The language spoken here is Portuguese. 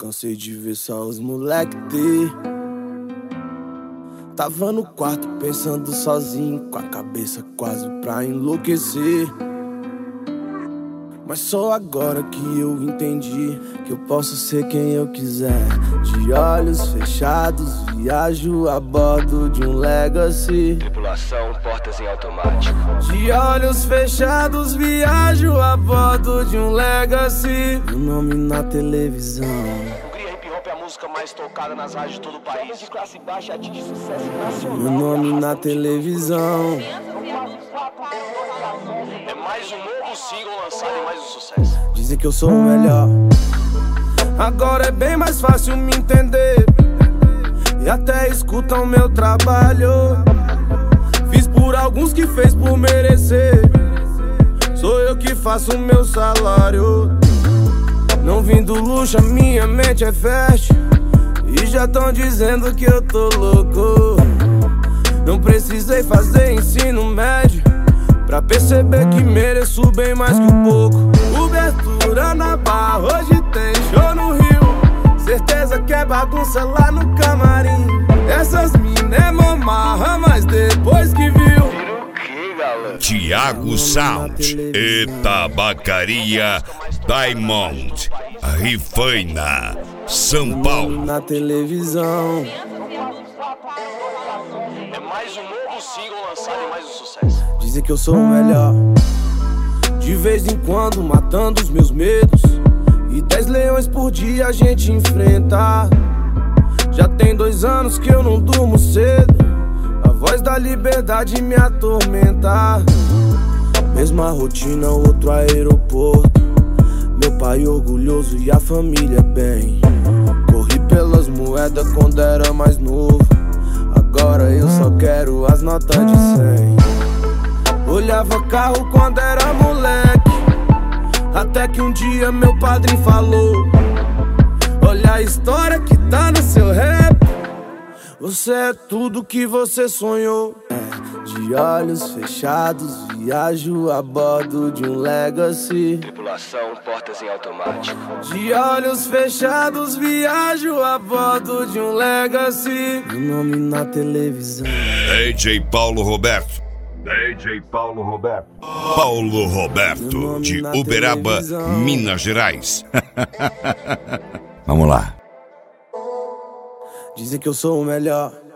Cansei de ver só os moleque ter. Tava no quarto pensando sozinho, com a cabeça quase pra enlouquecer. Mas só agora que eu entendi que eu posso ser quem eu quiser. De olhos fechados, viajo a bordo de um Legacy. Tripulação, portas em automático. De olhos fechados, viajo a bordo de um Legacy. Meu nome na televisão. Hungria Hip Hop é a música mais tocada nas rádios de todo o país. De classe baixa atinge sucesso nacional. Meu nome na televisão. É mais um novo single lançado e mais um sucesso. Dizem que eu sou o melhor. Agora é bem mais fácil me entender. E até escutam meu trabalho. Fiz por alguns que fez por merecer. Sou eu que faço o meu salário. Não vim do luxo, a minha mente é fértil. E já tão dizendo que eu tô louco. Não precisei fazer ensino médio pra perceber que mereço bem mais que o pouco. Cobertura na barra, hoje tem show no Rio. Certeza que é bagunça lá no camarim. Essas mina é mamarra, mas depois que viu. Thiago Sound e Tabacaria Diamond, Rifaina, São Paulo. Na televisão. É mais um novo single lançado e mais um sucesso. Dizem que eu sou o melhor. De vez em quando matando os meus medos. E 10 leões por dia a gente enfrenta. Já tem 2 anos que eu não durmo cedo. A voz da liberdade me atormenta. Mesma rotina, outro aeroporto. Meu pai orgulhoso e a família bem. Corri pelas moedas quando era mais novo. Agora eu só quero as notas de 100. Olhava carro quando era moleque. Até que um dia meu padrinho falou: olha a história que tá no seu rap. Você é tudo que você sonhou. De olhos fechados, viajo a bordo de um Legacy. Tripulação, portas em automático. De olhos fechados, viajo a bordo de um Legacy. Meu nome na televisão. DJ Paulo Roberto. DJ Paulo Roberto. Paulo Roberto, de Uberaba, Minas Gerais. Vamos lá. Dizem que eu sou o melhor.